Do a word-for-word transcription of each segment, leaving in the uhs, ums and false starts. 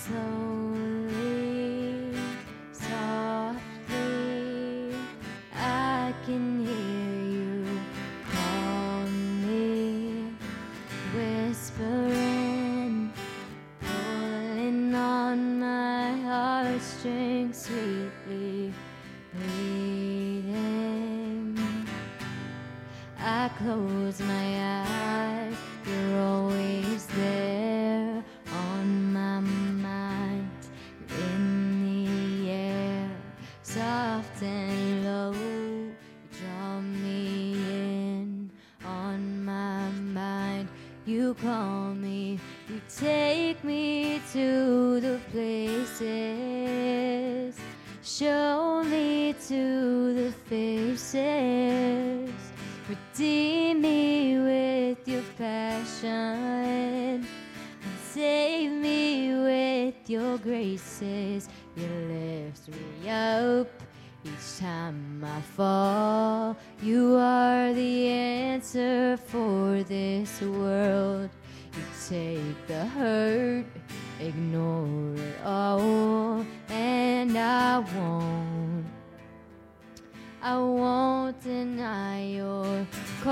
slowly, softly, I can hear you call me, whispering, pulling on my heartstrings, sweetly pleading. I close my eyes, you're always there on my mind, in the air, soft and low, you draw me in on my mind. You call me, you take me to the places, show me to the faces, redeem me with your passion, and save me with your graces. You lift me up each time I fall. You are the answer for this world. You take the hurt, ignore it all, and I won't, I won't deny your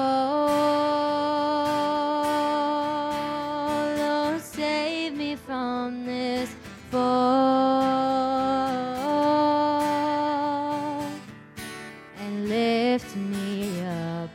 call. Oh, save me from this fall and lift me up.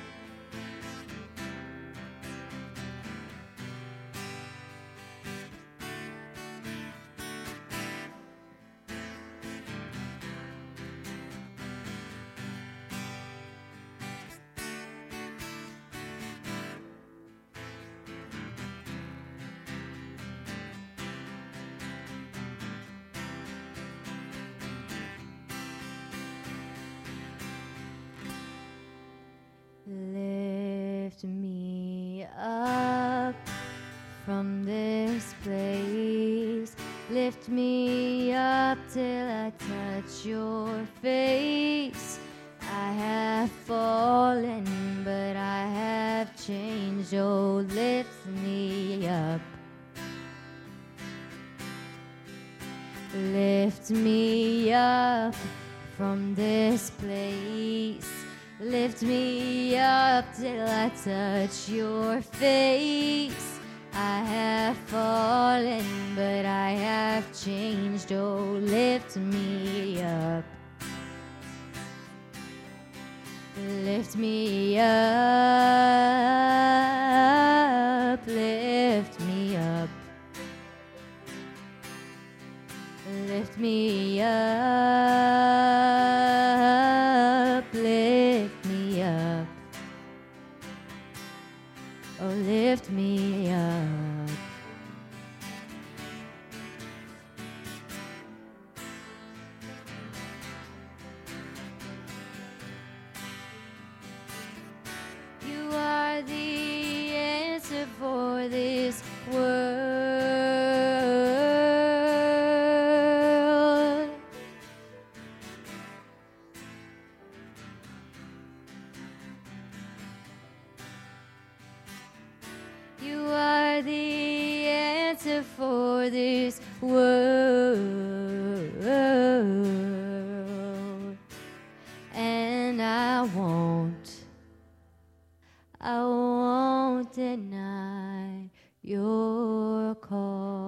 Lift me up from this place. Lift me up till I touch your face. I have fallen, but I have changed. Oh, lift me up. Lift me up from this place. Lift me up till I touch your face. I have fallen, but I have changed. Oh, lift me up. Lift me up. Lift me up. Lift me up. Lift me up. Oh, lift me up. You are the answer for this world. You are the answer for this world. And I won't, I won't deny your call.